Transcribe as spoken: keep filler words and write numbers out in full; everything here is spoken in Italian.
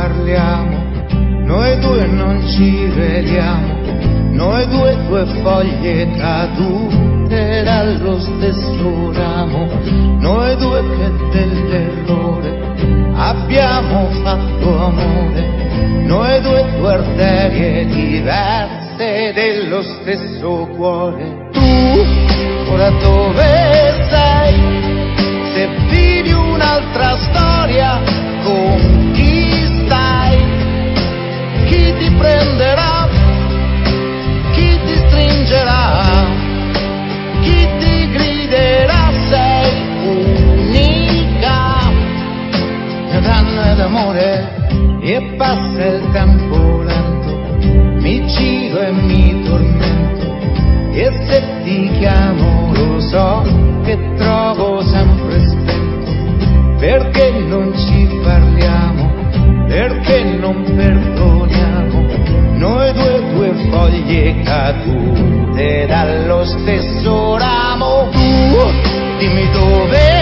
parliamo, noi due non ci vediamo, noi due due foglie cadute dallo stesso ramo, noi due che dell'errore abbiamo fatto amore, noi due due arterie diverse dello stesso cuore. Tu ora dove sei? Se vivi un'altra storia, con chi stai? Chi ti prenderà? Chi ti stringerà? Chi ti griderà? Sei unica. Mio danno è d'amore e passa il tempo lento, mi giro e mi tormento, e se ti chiamo lo so che trovo sempre spento, perché non ci parliamo, perché non perdoniamo, noi due due foglie cadute dallo stesso ramo. Tu dimmi dove